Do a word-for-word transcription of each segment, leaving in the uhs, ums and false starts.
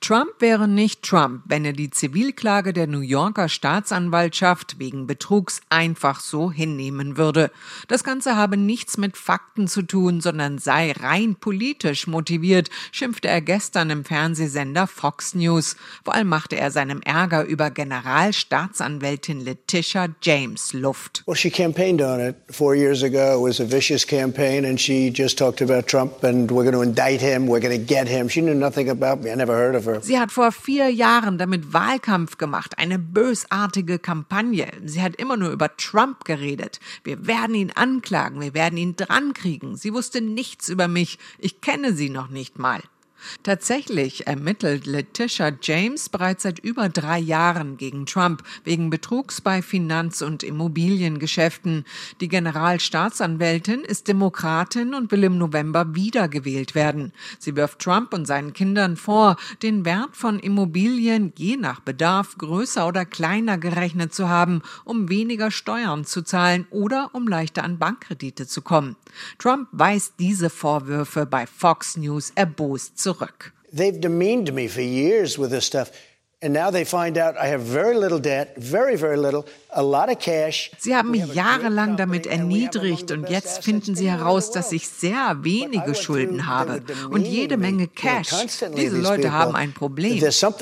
Trump wäre nicht Trump, wenn er die Zivilklage der New Yorker Staatsanwaltschaft wegen Betrugs einfach so hinnehmen würde. Das Ganze habe nichts mit Fakten zu tun, sondern sei rein politisch motiviert, schimpfte er gestern im Fernsehsender Fox News. Vor allem machte er seinem Ärger über Generalstaatsanwältin Letitia James Luft. Well, she campaigned on it four years ago. It was a vicious campaign, and she just talked about Trump, and we're going to indict him, we're going to get him. She knew nothing about me. I never heard of her. Sie hat vor vier Jahren damit Wahlkampf gemacht, eine bösartige Kampagne. Sie hat immer nur über Trump geredet. Wir werden ihn anklagen, wir werden ihn drankriegen. Sie wusste nichts über mich. Ich kenne sie noch nicht mal. Tatsächlich ermittelt Letitia James bereits seit über drei Jahren gegen Trump wegen Betrugs bei Finanz- und Immobiliengeschäften. Die Generalstaatsanwältin ist Demokratin und will im November wiedergewählt werden. Sie wirft Trump und seinen Kindern vor, den Wert von Immobilien je nach Bedarf größer oder kleiner gerechnet zu haben, um weniger Steuern zu zahlen oder um leichter an Bankkredite zu kommen. Trump weist diese Vorwürfe bei Fox News erbost zurück. Zurück. They've demeaned me for years with this stuff. And now they find out I have very little debt, very, very little, a lot of cash. Sie haben mich jahrelang damit erniedrigt und jetzt finden sie heraus, dass ich sehr wenige Schulden habe und jede Menge Cash. Diese Leute haben ein Problem.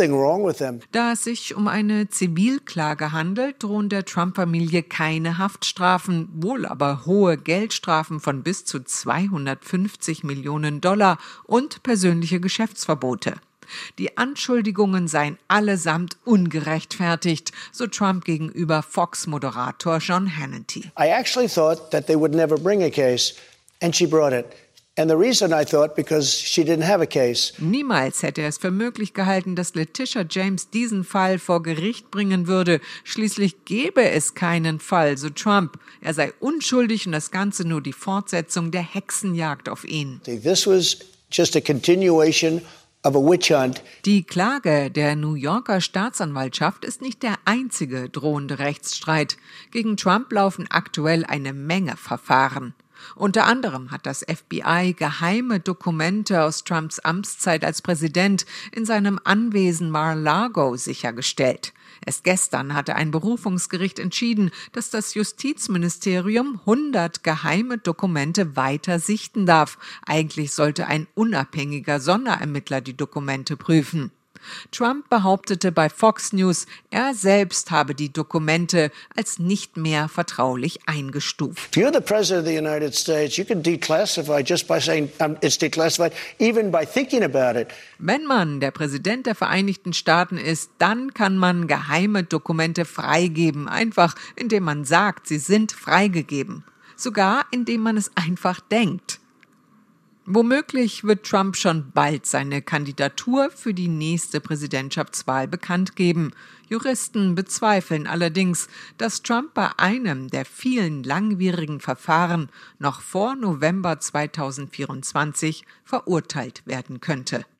Da es sich um eine Zivilklage handelt, drohen der Trump-Familie keine Haftstrafen, wohl aber hohe Geldstrafen von bis zu zweihundertfünfzig Millionen Dollar und persönliche Geschäftsverbote. Die Anschuldigungen seien allesamt ungerechtfertigt, so Trump gegenüber Fox-Moderator John Hannity. I actually thought that they would never bring a case, and she brought it. And the reason I thought, because she didn't have a case. Niemals hätte er es für möglich gehalten, dass Letitia James diesen Fall vor Gericht bringen würde. Schließlich gäbe es keinen Fall, so Trump. Er sei unschuldig und das Ganze nur die Fortsetzung der Hexenjagd auf ihn. This was just a continuation of a witch hunt. Die Klage der New Yorker Staatsanwaltschaft ist nicht der einzige drohende Rechtsstreit. Gegen Trump laufen aktuell eine Menge Verfahren. Unter anderem hat das F B I geheime Dokumente aus Trumps Amtszeit als Präsident in seinem Anwesen Mar-a-Lago sichergestellt. Erst gestern hatte ein Berufungsgericht entschieden, dass das Justizministerium hundert geheime Dokumente weiter sichten darf. Eigentlich sollte ein unabhängiger Sonderermittler die Dokumente prüfen. Trump behauptete bei Fox News, er selbst habe die Dokumente als nicht mehr vertraulich eingestuft. If you're the president of the United States, you can declassify just by saying um, it's declassified, even by thinking about it. Wenn man der Präsident der Vereinigten Staaten ist, dann kann man geheime Dokumente freigeben, einfach indem man sagt, sie sind freigegeben. Sogar indem man es einfach denkt. Womöglich wird Trump schon bald seine Kandidatur für die nächste Präsidentschaftswahl bekannt geben. Juristen bezweifeln allerdings, dass Trump bei einem der vielen langwierigen Verfahren noch vor November zweitausendvierundzwanzig verurteilt werden könnte.